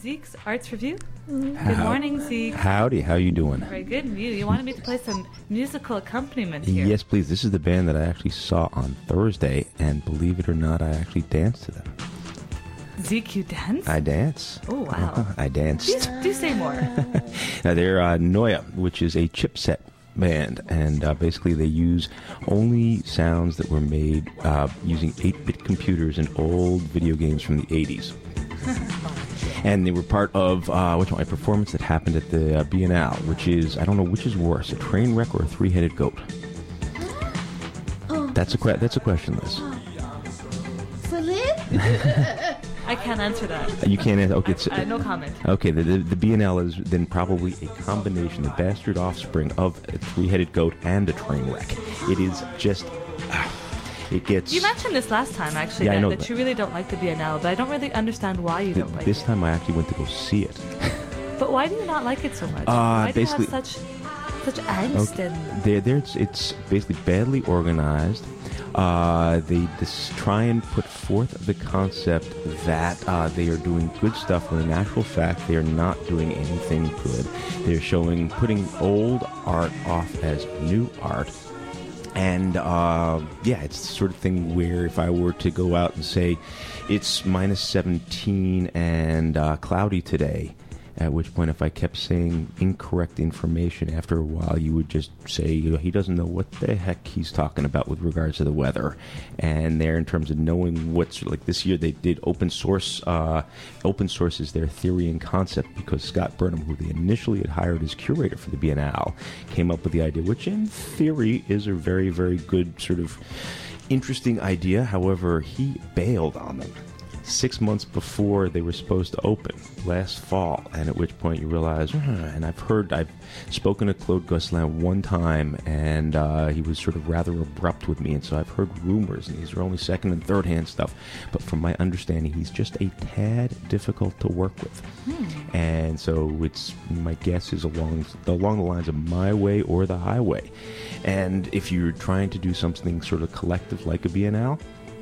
Zeke's Arts Review. Good morning, Zeke. Howdy, how you doing? Very good. And you wanted me to play some musical accompaniment here. Yes, please. This is the band that I actually saw on Thursday, and believe it or not, I actually danced to them. Zeke, you dance? I dance. Oh, wow. I danced. Do say more. Now, they're Noya, which is a chipset band, and basically they use only sounds that were made using 8-bit computers in old video games from the 80s. And they were part of a performance that happened at the Biennale, which is, I don't know which is worse, a train wreck or a three-headed goat. That's a question, Liz. I can't answer that. You can't answer. Okay, no comment. Okay, the Biennale is then probably a combination, the bastard offspring of a three-headed goat and a train wreck. It is just... It gets... You mentioned this last time, actually, yeah, that you really don't like the Biennale, but I don't really understand why you don't like it. This time I actually went to go see it. But why do you not like it so much? Why do you have such angst? Okay, it's basically badly organized. They just try and put forth the concept that they are doing good stuff when in actual fact they are not doing anything good. They're putting old art off as new art. And, it's the sort of thing where if I were to go out and say, it's minus 17 and cloudy today, at which point if I kept saying incorrect information after a while, you would just say, he doesn't know what the heck he's talking about with regards to the weather. And there, in terms of knowing what's, like this year they did open source. Open source is their theory and concept, because Scott Burnham, who they initially had hired as curator for the Biennale, came up with the idea, which in theory is a very, very good sort of interesting idea. However, he bailed on them 6 months before they were supposed to open last fall, and at which point you realize, and I've spoken to Claude Gosselin one time, and he was sort of rather abrupt with me, and so I've heard rumors, and these are only second and third hand stuff, but from my understanding, he's just a tad difficult to work with. And so my guess is along the lines of My Way or The Highway. And if you're trying to do something sort of collective like a Biennale,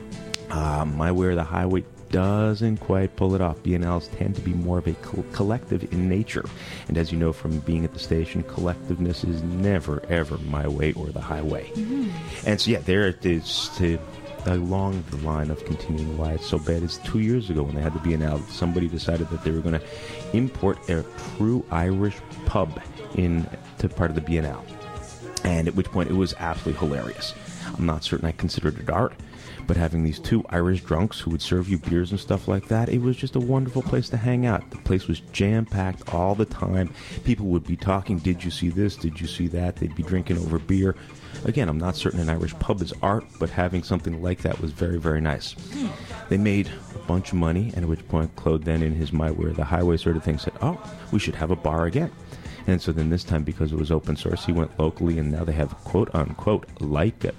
My Way or The Highway doesn't quite pull it off. Biennales tend to be more of a collective in nature. And as you know from being at the station, collectiveness is never, ever My Way or The Highway. And so, there it is, along the line of continuing why it's so bad is 2 years ago when they had the Biennale, somebody decided that they were going to import a true Irish pub into part of the Biennale. And at which point it was absolutely hilarious. I'm not certain I considered it art, but having these two Irish drunks who would serve you beers and stuff like that, it was just a wonderful place to hang out. The place was jam-packed all the time. People would be talking, did you see this, did you see that? They'd be drinking over beer. Again, I'm not certain an Irish pub is art, but having something like that was very, very nice. They made a bunch of money, and at which point Claude then in his My Way or The Highway sort of thing said, we should have a bar again. And so then this time, because it was open source, he went locally, and now they have quote-unquote Laika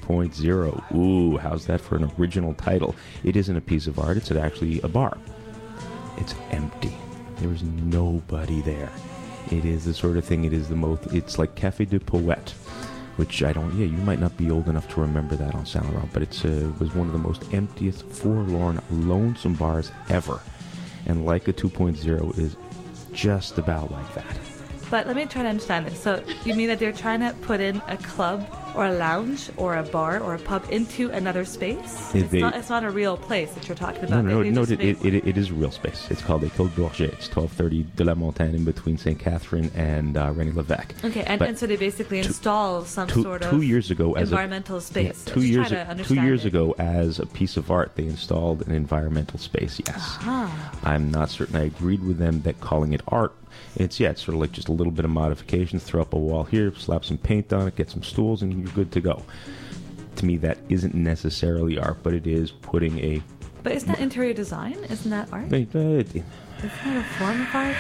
2.0. Ooh, how's that for an original title? It isn't a piece of art, it's actually a bar. It's empty. There is nobody there. It is the sort of thing, it's like Café de Poète, which you might not be old enough to remember that on Saint Laurent, but it was one of the most emptiest, forlorn, lonesome bars ever. And Laika 2.0 is just about like that. But let me try to understand this. So you mean that they're trying to put in a club or a lounge or a bar or a pub into another space? It's not a real place that you're talking about. No, it is a real space. It's called École Bourget. It's 1230 de la Montagne in between St. Catherine and René Lévesque. Okay, and so they basically install some sort of 2 years ago environmental space. 2 years ago, as a piece of art, they installed an environmental space, yes. I'm not certain I agreed with them that calling it art, it's sort of like just a little bit of modifications, throw up a wall here, slap some paint on it, get some stools, and you're good to go. To me, that isn't necessarily art, but it is putting a... But isn't that interior design? Isn't that art? Isn't that a form of art?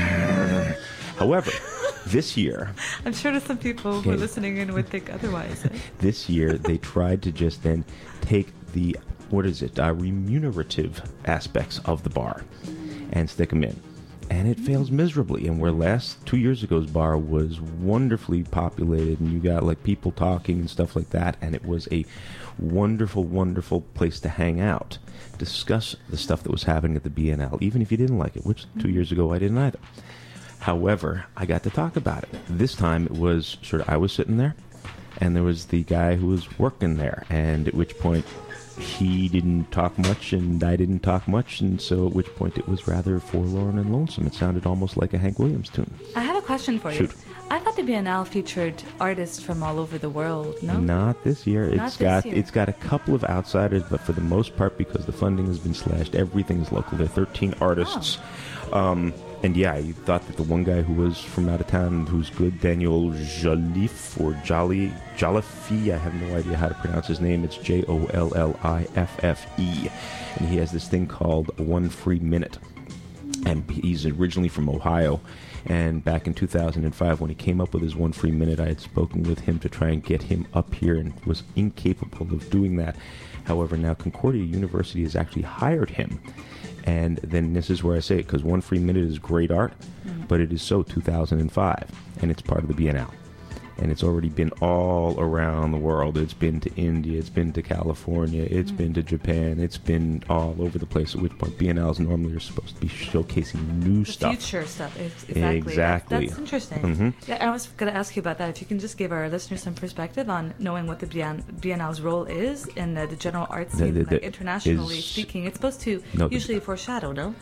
However, this year... I'm sure that some people who are listening in would think otherwise. This year, they tried to just then take the, remunerative aspects of the bar and stick them in. and it fails miserably. And where 2 years ago's bar was wonderfully populated, and you got like people talking and stuff like that, and it was a wonderful, wonderful place to hang out, discuss the stuff that was happening at the BNL, even if you didn't like it, which 2 years ago I didn't either. However, I got to talk about it. This time it was I was sitting there, and there was the guy who was working there, and at which point he didn't talk much and I didn't talk much, and so at which point it was rather forlorn and lonesome. It sounded almost like a Hank Williams tune. I have a question for you. Shoot. I thought the Biennale featured artists from all over the world, no? Not this year. It's got a couple of outsiders, but for the most part, because the funding has been slashed, everything is local. There are 13 artists. Oh. And yeah, you thought that the one guy who was from out of town, who's good, Daniel Jolliffe, or Jolliffe, I have no idea how to pronounce his name. It's Jolliffe. And he has this thing called One Free Minute. And he's originally from Ohio. And back in 2005, when he came up with his One Free Minute, I had spoken with him to try and get him up here and was incapable of doing that. However, now Concordia University has actually hired him. And then this is where I say it, because One Free Minute is great art, but it is so 2005, and it's part of the Biennale. And it's already been all around the world. It's been to India, it's been to California, it's been to Japan, it's been all over the place, at which point Biennales normally are supposed to be showcasing new stuff. Future stuff, exactly. That's interesting. Mm-hmm. Yeah, I was going to ask you about that. If you can just give our listeners some perspective on knowing what the Biennale's role is in the general arts scene, internationally speaking. It's supposed to usually foreshadow, no?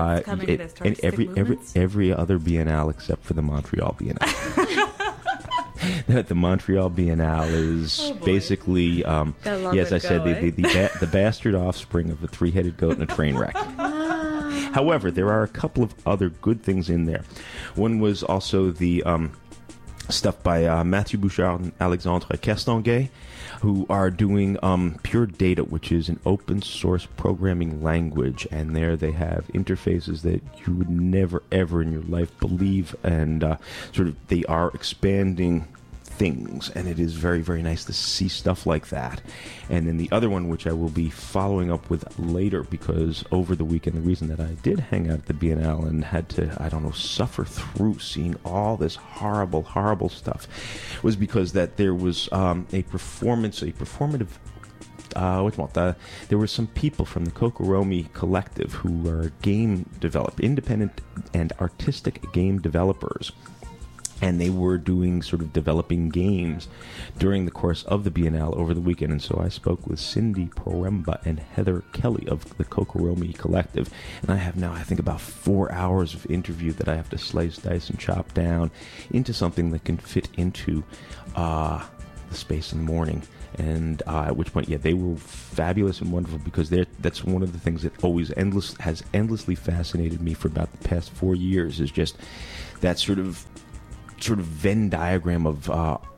Every other Biennale except for the Montreal Biennale. The Montreal Biennale is basically, as I said, the bastard offspring of a three-headed goat and a train wreck. However, there are a couple of other good things in there. One was also the stuff by Mathieu Bouchard and Alexandre Castonguay, who are doing Pure Data, which is an open source programming language, and there they have interfaces that you would never ever in your life believe, and they are expanding things, and it is very, very nice to see stuff like that. And then the other one, which I will be following up with later, because over the weekend, the reason that I did hang out at the Biennale and had to, suffer through seeing all this horrible, horrible stuff, was because that there was a performative there were some people from the Kokoromi Collective who are independent and artistic game developers. And they were doing developing games during the course of the Biennale over the weekend. And so I spoke with Cindy Poremba and Heather Kelly of the Kokoromi Collective. And I have now, I think, about 4 hours of interview that I have to slice, dice, and chop down into something that can fit into the space in the morning. And at which point, they were fabulous and wonderful, because that's one of the things that has endlessly fascinated me for about the past 4 years, is just that sort of Venn diagram of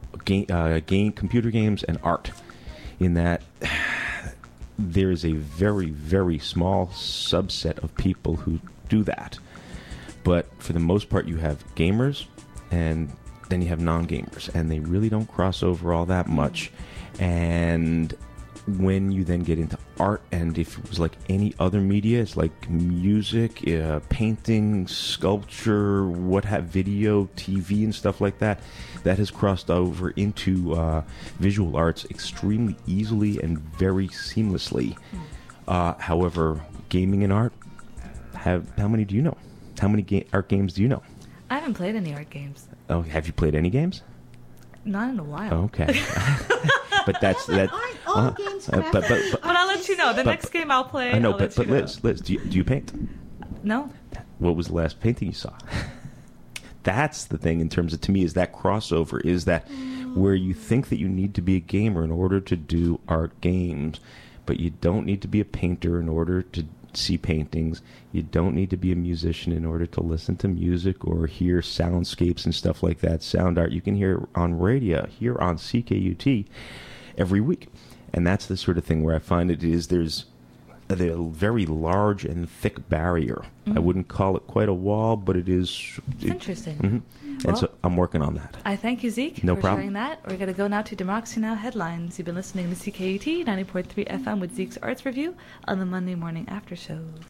computer games and art, in that there is a very, very small subset of people who do that. But for the most part, you have gamers, and then you have non-gamers, and they really don't cross over all that much. And when you then get into art, and if it was like any other media, it's like music, painting, sculpture, video, TV, and stuff like that, that has crossed over into visual arts extremely easily and very seamlessly. However, gaming and art, how many do you know? How many art games do you know? I haven't played any art games. Oh, have you played any games? Not in a while. Okay. But that's that. All games but I'll let you know. The next game I'll play. I know, but Liz, do you paint? No. What was the last painting you saw? That's the thing, in terms of, to me, is that crossover, is that where you think that you need to be a gamer in order to do art games, but you don't need to be a painter in order to see paintings. You don't need to be a musician in order to listen to music or hear soundscapes and stuff like that. Sound art you can hear on radio here on CKUT every week. And that's the sort of thing where I find there's a very large and thick barrier. I wouldn't call it quite a wall, but it is. It's interesting. Mm-hmm. And so I'm working on that. I thank you, Zeke, for sharing that. We're going to go now to Democracy Now! Headlines. You've been listening to CKUT 90.3 FM with Zeke's Arts Review on the Monday morning after shows.